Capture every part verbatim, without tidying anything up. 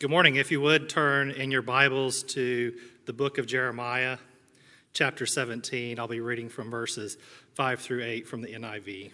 Good morning. If you would turn in your Bibles to the book of Jeremiah, chapter seventeen. I'll be reading from verses five through eight from the N I V.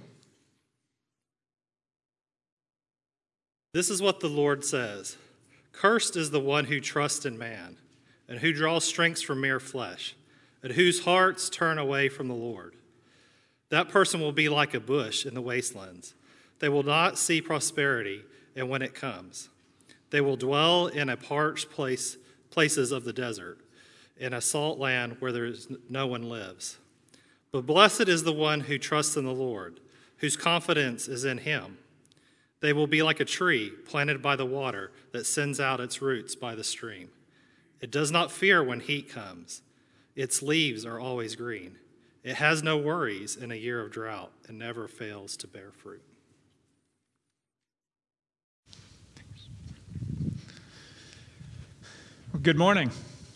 This is what the Lord says. Cursed is the one who trusts in man, and who draws strength from mere flesh, and whose hearts turn away from the Lord. That person will be like a bush in the wastelands. They will not see prosperity, and when it comes, they will dwell in a parched place, places of the desert, in a salt land where there is no one lives. But blessed is the one who trusts in the Lord, whose confidence is in him. They will be like a tree planted by the water that sends out its roots by the stream. It does not fear when heat comes. Its leaves are always green. It has no worries in a year of drought and never fails to bear fruit. Well, good morning.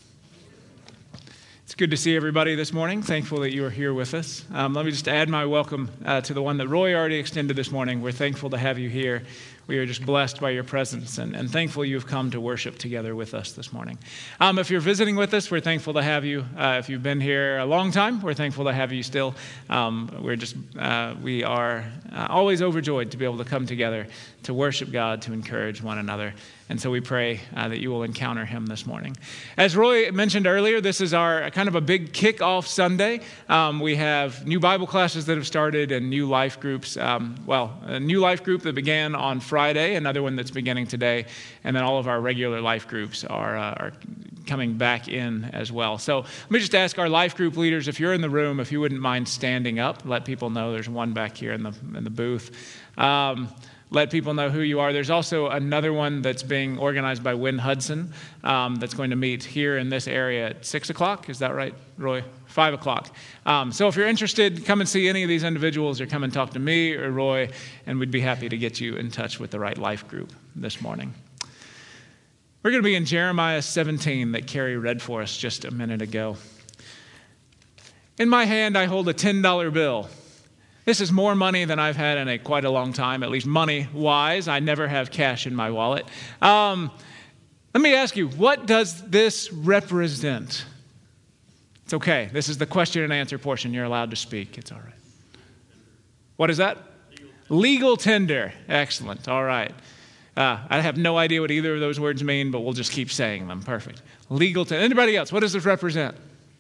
It's good to see everybody this morning. Thankful that you are here with us. Um, let me just add my welcome uh, to the one that Roy already extended this morning. We're thankful to have you here. We are just blessed by your presence and, and thankful you've come to worship together with us this morning. Um, if you're visiting with us, we're thankful to have you. Uh, if you've been here a long time, we're thankful to have you still. Um, we're just, uh, we are uh, always overjoyed to be able to come together to worship God, to encourage one another. And so we pray uh, that you will encounter him this morning. As Roy mentioned earlier, this is our kind of a big kickoff Sunday. Um, we have new Bible classes that have started and new life groups. Um, well, a new life group that began on Friday, another one that's beginning today, and then all of our regular life groups are, uh, are coming back in as well. So let me just ask our life group leaders, if you're in the room, if you wouldn't mind standing up, let people know there's one back here in the in the booth. Um, Let people know who you are. There's also another one that's being organized by Wynn Hudson um, that's going to meet here in this area at six o'clock. Is that right, Roy? five o'clock. Um, so if you're interested, come and see any of these individuals or come and talk to me or Roy, and we'd be happy to get you in touch with the right life group this morning. We're going to be in Jeremiah seventeen that Carrie read for us just a minute ago. In my hand, I hold a ten dollar bill. This is more money than I've had in a quite a long time, at least money-wise. I never have cash in my wallet. Um, let me ask you, what does this represent? It's okay. This is the question and answer portion. You're allowed to speak. It's all right. What is that? Legal, Legal tender. Excellent. All right. Uh, I have no idea what either of those words mean, but we'll just keep saying them. Perfect. Legal tender. Anybody else? What does this represent?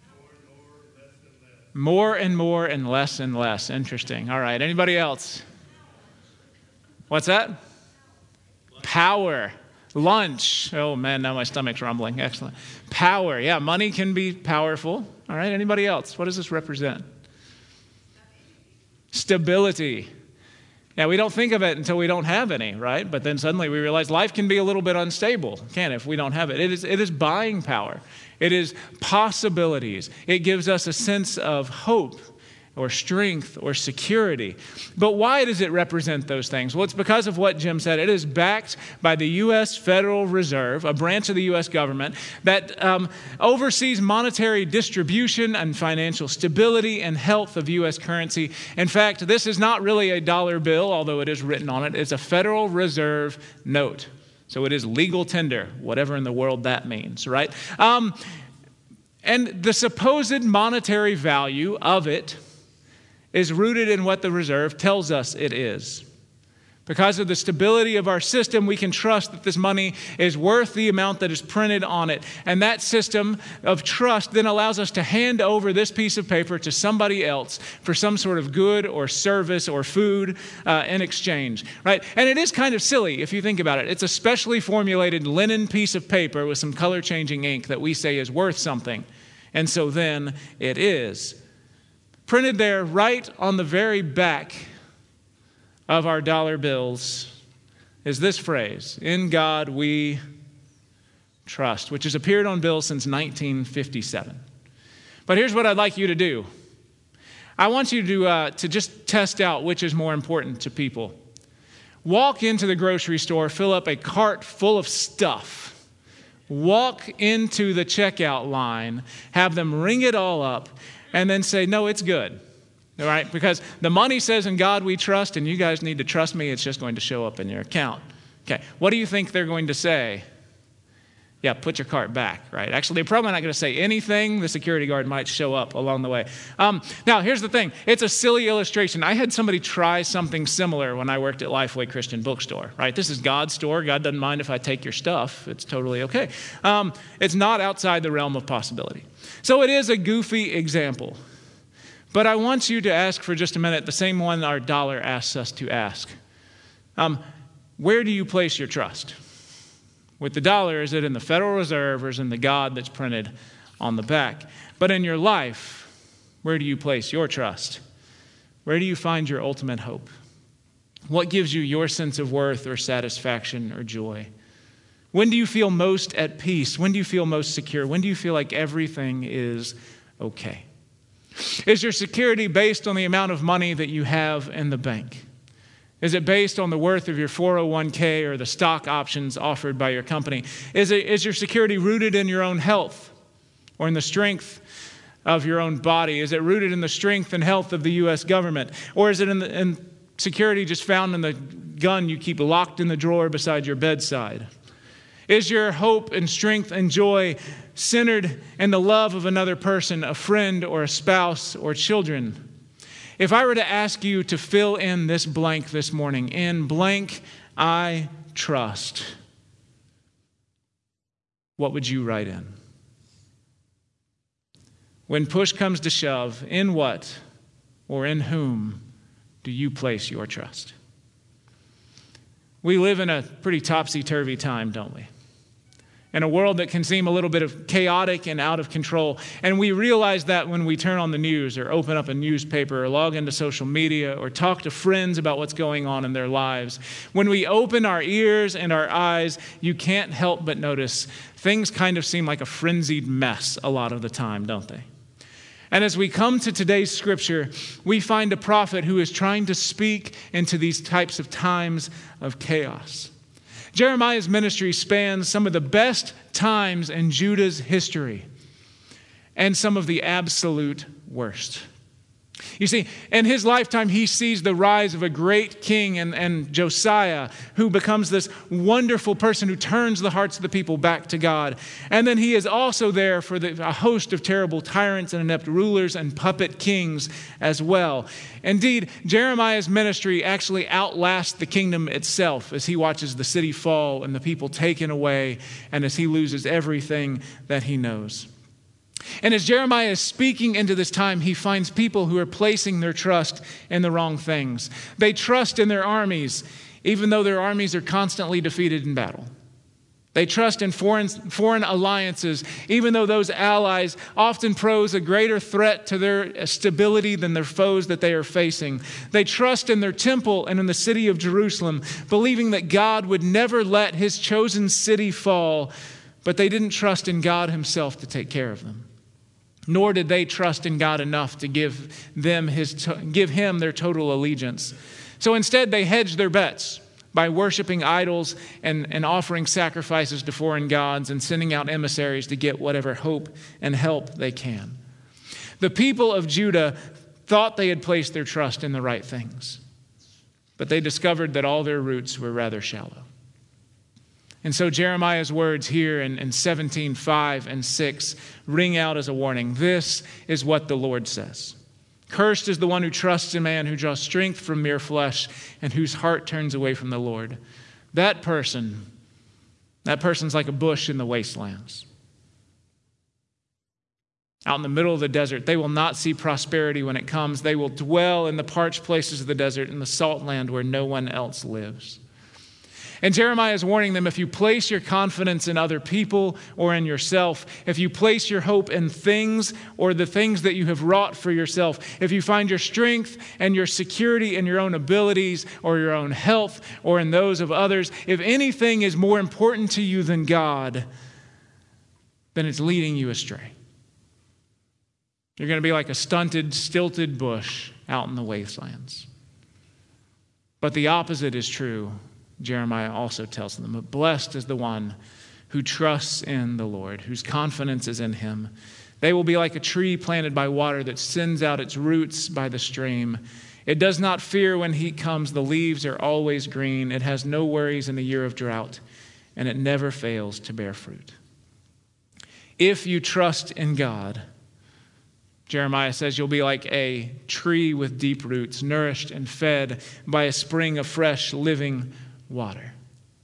More and more and less and less. Interesting. All right. Anybody else? What's that? Power. Lunch. Oh, man, now my stomach's rumbling. Excellent. Power. Yeah, money can be powerful. All right. Anybody else? What does this represent? Stability. Yeah, we don't think of it until we don't have any, right? But then suddenly we realize life can be a little bit unstable, can it, if we don't have it. It is, it is buying power. It is possibilities. It gives us a sense of hope or strength or security. But why does it represent those things? Well, it's because of what Jim said. It is backed by the U S Federal Reserve, a branch of the U S government that um, oversees monetary distribution and financial stability and health of U S currency. In fact, this is not really a dollar bill, although it is written on it. It's a Federal Reserve note. So it is legal tender, whatever in the world that means, right? Um, and the supposed monetary value of it is rooted in what the reserve tells us it is. Because of the stability of our system, we can trust that this money is worth the amount that is printed on it. And that system of trust then allows us to hand over this piece of paper to somebody else for some sort of good or service or food uh, in exchange, right? And it is kind of silly if you think about it. It's a specially formulated linen piece of paper with some color-changing ink that we say is worth something. And so then it is. Printed there right on the very back of our dollar bills is this phrase, "In God we trust," which has appeared on bills since nineteen fifty-seven. But here's what I'd like you to do. I want you to, uh, to just test out which is more important to people. Walk into the grocery store, fill up a cart full of stuff. Walk into the checkout line, have them ring it all up, and then say, "No, it's good." All right? Because the money says, "In God we trust," and you guys need to trust me. It's just going to show up in your account. Okay. What do you think they're going to say? Yeah, put your cart back, right? Actually, they're probably not going to say anything. The security guard might show up along the way. Um, now, here's the thing. It's a silly illustration. I had somebody try something similar when I worked at Lifeway Christian Bookstore, right? This is God's store. God doesn't mind if I take your stuff. It's totally okay. Um, it's not outside the realm of possibility. So it is a goofy example. But I want you to ask for just a minute the same one our dollar asks us to ask. Um, where do you place your trust? With the dollar, is it in the Federal Reserve or is it in the God that's printed on the back? But in your life, where do you place your trust? Where do you find your ultimate hope? What gives you your sense of worth or satisfaction or joy? When do you feel most at peace? When do you feel most secure? When do you feel like everything is okay? Is your security based on the amount of money that you have in the bank? Is it based on the worth of your four oh one k or the stock options offered by your company? Is it, is your security rooted in your own health or in the strength of your own body? Is it rooted in the strength and health of the U S government? Or is it in, the, in security just found in the gun you keep locked in the drawer beside your bedside? Is your hope and strength and joy centered in the love of another person, a friend or a spouse or children? If I were to ask you to fill in this blank this morning, in blank, I trust, what would you write in? When push comes to shove, in what or in whom do you place your trust? We live in a pretty topsy-turvy time, don't we? In a world that can seem a little bit of chaotic and out of control. And we realize that when we turn on the news or open up a newspaper or log into social media or talk to friends about what's going on in their lives. When we open our ears and our eyes, you can't help but notice things kind of seem like a frenzied mess a lot of the time, don't they? And as we come to today's scripture, we find a prophet who is trying to speak into these types of times of chaos. Jeremiah's ministry spans some of the best times in Judah's history and some of the absolute worst. You see, in his lifetime, he sees the rise of a great king and, and Josiah, who becomes this wonderful person who turns the hearts of the people back to God. And then he is also there for the, a host of terrible tyrants and inept rulers and puppet kings as well. Indeed, Jeremiah's ministry actually outlasts the kingdom itself as he watches the city fall and the people taken away and as he loses everything that he knows. And as Jeremiah is speaking into this time, he finds people who are placing their trust in the wrong things. They trust in their armies, even though their armies are constantly defeated in battle. They trust in foreign, foreign alliances, even though those allies often pose a greater threat to their stability than their foes that they are facing. They trust in their temple and in the city of Jerusalem, believing that God would never let his chosen city fall, but they didn't trust in God himself to take care of them. Nor did they trust in God enough to give them his to- give him their total allegiance. So instead, they hedged their bets by worshiping idols and, and offering sacrifices to foreign gods and sending out emissaries to get whatever hope and help they can. The people of Judah thought they had placed their trust in the right things, but they discovered that all their roots were rather shallow. And so Jeremiah's words here in, in seventeen, five and six ring out as a warning. This is what the Lord says. Cursed is the one who trusts in man, who draws strength from mere flesh, and whose heart turns away from the Lord. That person, that person's like a bush in the wastelands. Out in the middle of the desert, they will not see prosperity when it comes. They will dwell in the parched places of the desert, in the salt land where no one else lives. And Jeremiah is warning them, if you place your confidence in other people or in yourself, if you place your hope in things or the things that you have wrought for yourself, if you find your strength and your security in your own abilities or your own health or in those of others, if anything is more important to you than God, then it's leading you astray. You're going to be like a stunted, stilted bush out in the wastelands. But the opposite is true. Jeremiah also tells them, but blessed is the one who trusts in the Lord, whose confidence is in him. They will be like a tree planted by water that sends out its roots by the stream. It does not fear when heat comes. The leaves are always green. It has no worries in the year of drought, and it never fails to bear fruit. If you trust in God, Jeremiah says you'll be like a tree with deep roots, nourished and fed by a spring of fresh, living water.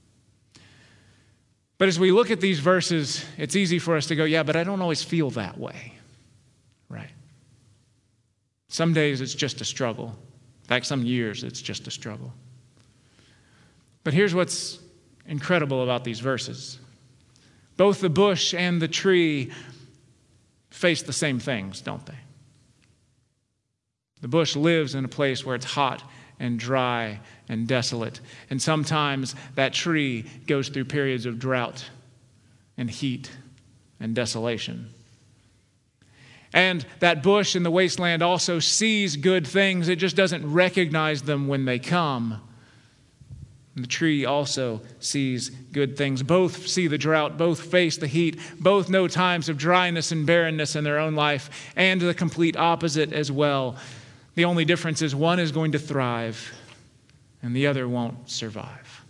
But as we look at these verses, it's easy for us to go, yeah, but I don't always feel that way, right? Some days it's just a struggle. In fact, some years it's just a struggle. But here's what's incredible about these verses. Both the bush and the tree face the same things, don't they? The bush lives in a place where it's hot and dry and desolate. And sometimes that tree goes through periods of drought and heat and desolation. And that bush in the wasteland also sees good things. It just doesn't recognize them when they come. And the tree also sees good things. Both see the drought, both face the heat, both know times of dryness and barrenness in their own life, and the complete opposite as well. The only difference is one is going to thrive and the other won't survive.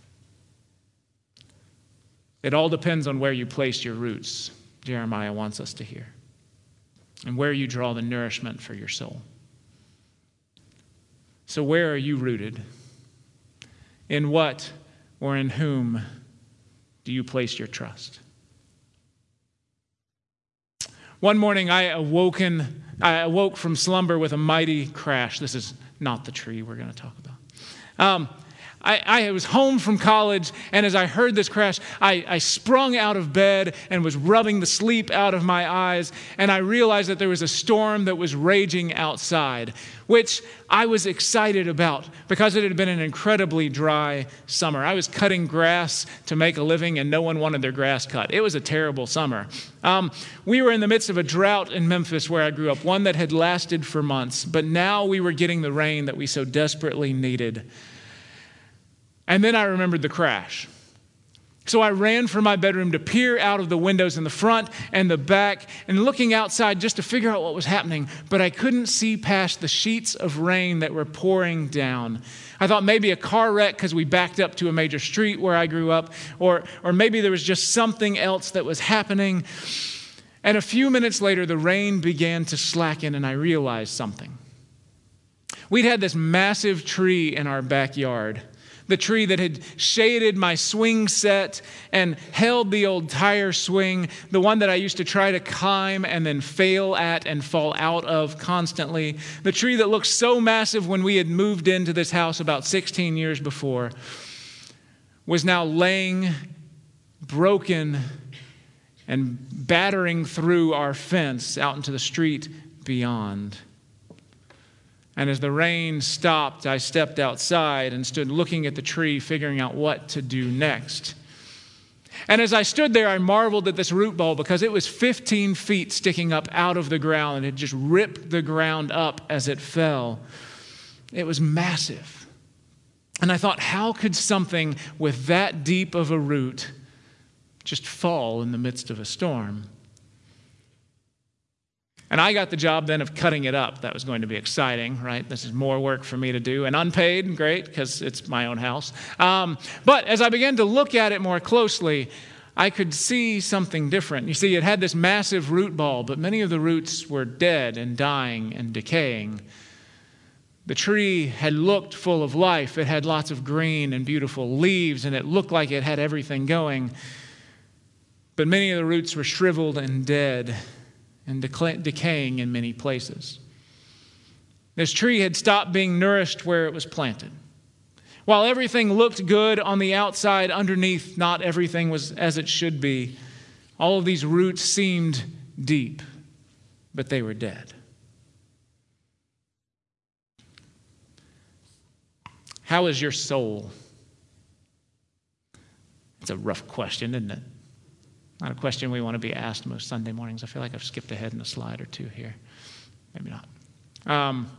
It all depends on where you place your roots, Jeremiah wants us to hear, and where you draw the nourishment for your soul. So where are you rooted? In what or in whom do you place your trust? One morning I awoken, I awoke from slumber with a mighty crash. This is not the tree we're going to talk about. Um, I, I was home from college, and as I heard this crash, I, I sprung out of bed and was rubbing the sleep out of my eyes, and I realized that there was a storm that was raging outside, which I was excited about because it had been an incredibly dry summer. I was cutting grass to make a living, and no one wanted their grass cut. It was a terrible summer. Um, we were in the midst of a drought in Memphis where I grew up, one that had lasted for months, but now we were getting the rain that we so desperately needed. And then I remembered the crash. So I ran from my bedroom to peer out of the windows in the front and the back and looking outside just to figure out what was happening. But I couldn't see past the sheets of rain that were pouring down. I thought maybe a car wreck because we backed up to a major street where I grew up, or, or maybe there was just something else that was happening. And a few minutes later, the rain began to slacken and I realized something. We'd had this massive tree in our backyard. The tree that had shaded my swing set and held the old tire swing, the one that I used to try to climb and then fail at and fall out of constantly. The tree that looked so massive when we had moved into this house about sixteen years before was now laying broken and battering through our fence out into the street beyond. And as the rain stopped, I stepped outside and stood looking at the tree, figuring out what to do next. And as I stood there, I marveled at this root ball because it was fifteen feet sticking up out of the ground and it just ripped the ground up as it fell. It was massive. And I thought, how could something with that deep of a root just fall in the midst of a storm? And I got the job then of cutting it up. That was going to be exciting, right? This is more work for me to do, and unpaid, great, because it's my own house. Um, but as I began to look at it more closely, I could see something different. You see, it had this massive root ball, but many of the roots were dead and dying and decaying. The tree had looked full of life. It had lots of green and beautiful leaves, and it looked like it had everything going. But many of the roots were shriveled and dead and decaying in many places. This tree had stopped being nourished where it was planted. While everything looked good on the outside, underneath, not everything was as it should be. All of these roots seemed deep, but they were dead. How is your soul? It's a rough question, isn't it? Not a question we want to be asked most Sunday mornings. I feel like I've skipped ahead in a slide or two here. Maybe not. Um,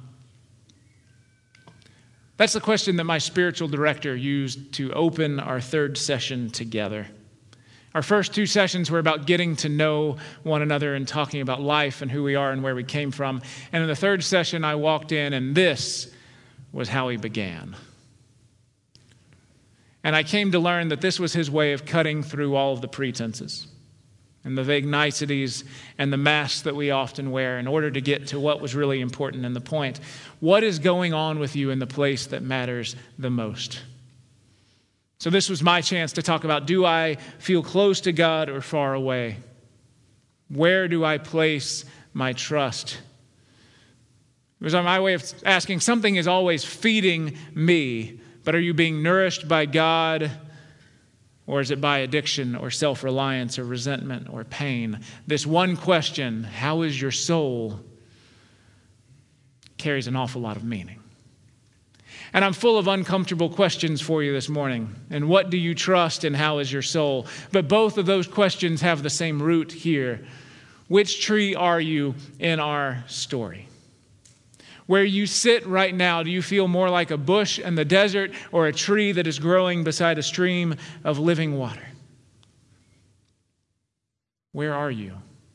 that's the question that my spiritual director used to open our third session together. Our first two sessions were about getting to know one another and talking about life and who we are and where we came from. And in the third session, I walked in, and this was how he began. And I came to learn that this was his way of cutting through all of the pretenses. and the vague niceties and the masks that we often wear in order to get to what was really important and the point. What is going on with you in the place that matters the most? So this was my chance to talk about, do I feel close to God or far away? Where do I place my trust? It was my way of asking, something is always feeding me, but are you being nourished by God? Or is it by addiction or self-reliance or resentment or pain? This one question, how is your soul, carries an awful lot of meaning. And I'm full of uncomfortable questions for you this morning. And what do you trust and how is your soul? But both of those questions have the same root here. Which tree are you in our story? Where you sit right now, do you feel more like a bush in the desert or a tree that is growing beside a stream of living water? Where are you?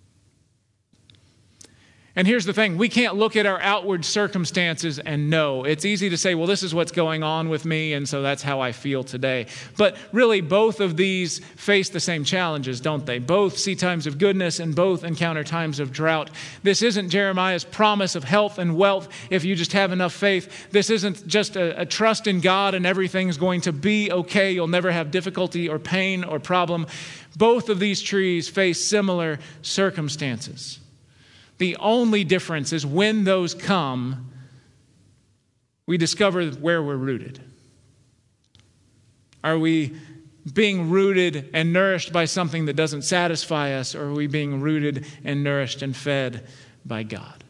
And here's the thing, we can't look at our outward circumstances and know. It's easy to say, well, this is what's going on with me, and so that's how I feel today. But really, both of these face the same challenges, don't they? Both see times of goodness and both encounter times of drought. This isn't Jeremiah's promise of health and wealth if you just have enough faith. This isn't just a, a trust in God and everything's going to be okay. You'll never have difficulty or pain or problem. Both of these trees face similar circumstances. The only difference is when those come, we discover where we're rooted. Are we being rooted and nourished by something that doesn't satisfy us, or are we being rooted and nourished and fed by God?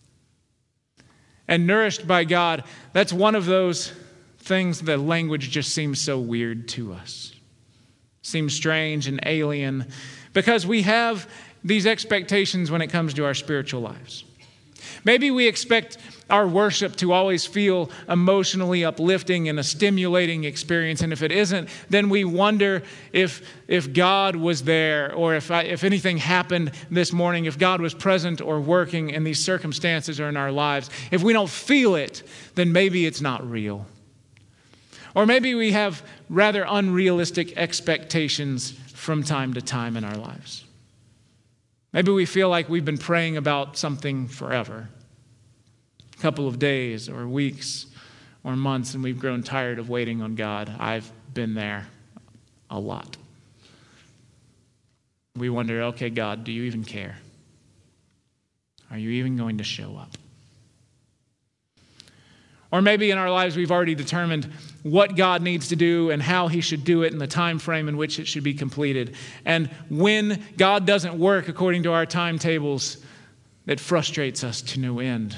And nourished by God, that's one of those things that language just seems so weird to us. Seems strange and alien because we have these expectations when it comes to our spiritual lives. Maybe we expect our worship to always feel emotionally uplifting and a stimulating experience. And if it isn't, then we wonder if, if God was there, or if, I, if anything happened this morning, if God was present or working in these circumstances or in our lives. If we don't feel it, then maybe it's not real. Or maybe we have rather unrealistic expectations from time to time in our lives. Maybe we feel like we've been praying about something forever, a couple of days or weeks or months, and we've grown tired of waiting on God. I've been there a lot. We wonder, okay, God, do you even care? Are you even going to show up? Or maybe in our lives we've already determined what God needs to do and how he should do it and the time frame in which it should be completed. And when God doesn't work according to our timetables, it frustrates us to no end.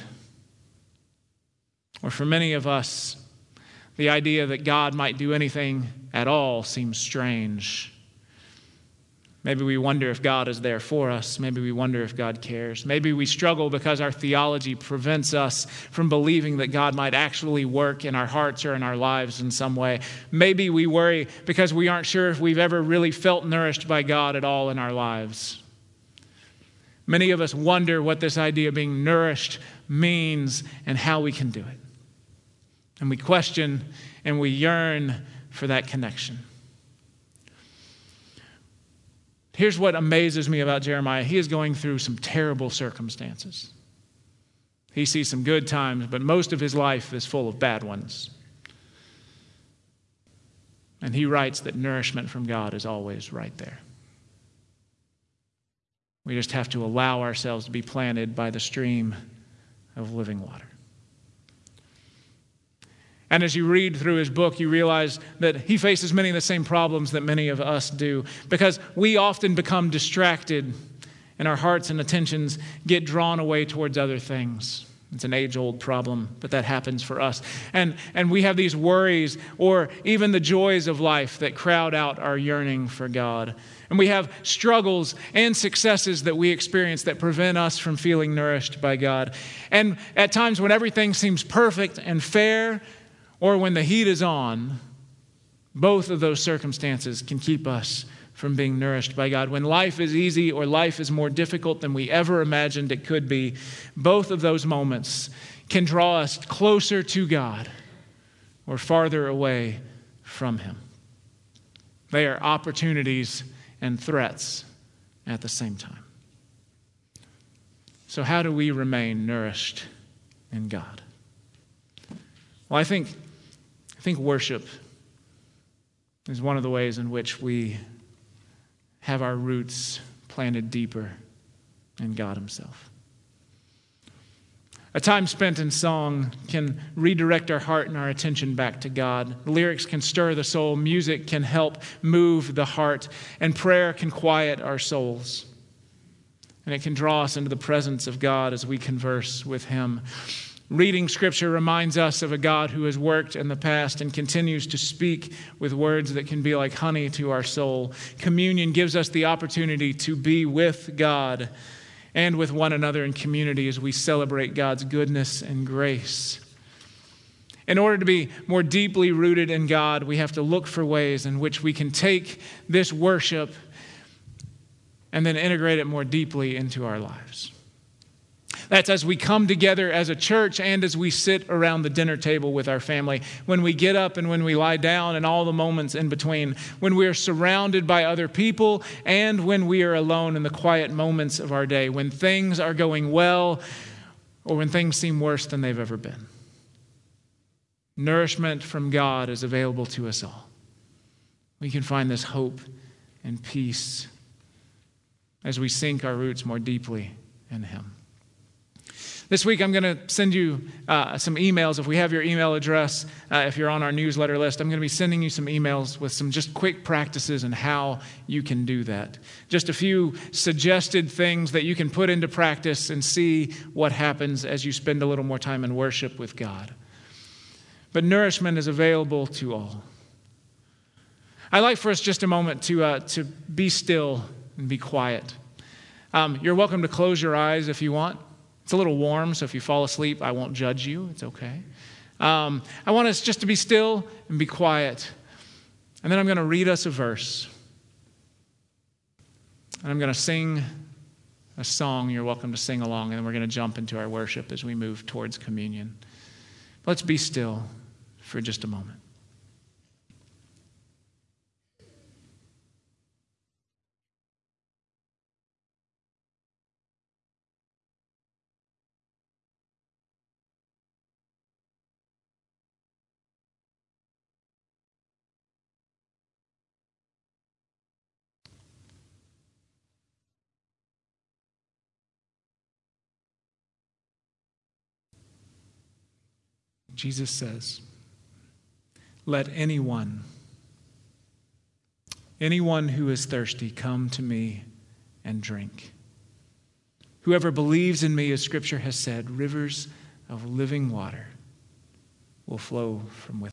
Or for many of us, the idea that God might do anything at all seems strange. Maybe we wonder if God is there for us. Maybe we wonder if God cares. Maybe we struggle because our theology prevents us from believing that God might actually work in our hearts or in our lives in some way. Maybe we worry because we aren't sure if we've ever really felt nourished by God at all in our lives. Many of us wonder what this idea of being nourished means and how we can do it. And we question and we yearn for that connection. Here's what amazes me about Jeremiah. He is going through some terrible circumstances. He sees some good times, but most of his life is full of bad ones. And he writes that nourishment from God is always right there. We just have to allow ourselves to be planted by the stream of living water. And as you read through his book, you realize that he faces many of the same problems that many of us do, because we often become distracted and our hearts and attentions get drawn away towards other things. It's an age-old problem, but that happens for us. And, and we have these worries or even the joys of life that crowd out our yearning for God. And we have struggles and successes that we experience that prevent us from feeling nourished by God. And at times when everything seems perfect and fair, or when the heat is on, both of those circumstances can keep us from being nourished by God. When life is easy or life is more difficult than we ever imagined it could be, both of those moments can draw us closer to God or farther away from him. They are opportunities and threats at the same time. So how do we remain nourished in God? Well, I think, I think worship is one of the ways in which we have our roots planted deeper in God himself. A time spent in song can redirect our heart and our attention back to God. Lyrics can stir the soul. Music can help move the heart. And prayer can quiet our souls. And it can draw us into the presence of God as we converse with him. Reading Scripture reminds us of a God who has worked in the past and continues to speak with words that can be like honey to our soul. Communion gives us the opportunity to be with God and with one another in community as we celebrate God's goodness and grace. In order to be more deeply rooted in God, we have to look for ways in which we can take this worship and then integrate it more deeply into our lives. That's as we come together as a church and as we sit around the dinner table with our family, when we get up and when we lie down and all the moments in between, when we are surrounded by other people and when we are alone in the quiet moments of our day, when things are going well or when things seem worse than they've ever been. Nourishment from God is available to us all. We can find this hope and peace as we sink our roots more deeply in him. This week, I'm going to send you uh, some emails. If we have your email address, uh, if you're on our newsletter list, I'm going to be sending you some emails with some just quick practices and how you can do that. Just a few suggested things that you can put into practice and see what happens as you spend a little more time in worship with God. But nourishment is available to all. I'd like for us just a moment to, uh, to be still and be quiet. Um, you're welcome to close your eyes if you want. It's a little warm, so if you fall asleep, I won't judge you. It's okay. Um, I want us just to be still and be quiet. And then I'm going to read us a verse. And I'm going to sing a song. You're welcome to sing along. And then we're going to jump into our worship as we move towards communion. Let's be still for just a moment. Jesus says, let anyone, anyone who is thirsty come to me and drink. Whoever believes in me, as Scripture has said, rivers of living water will flow from within.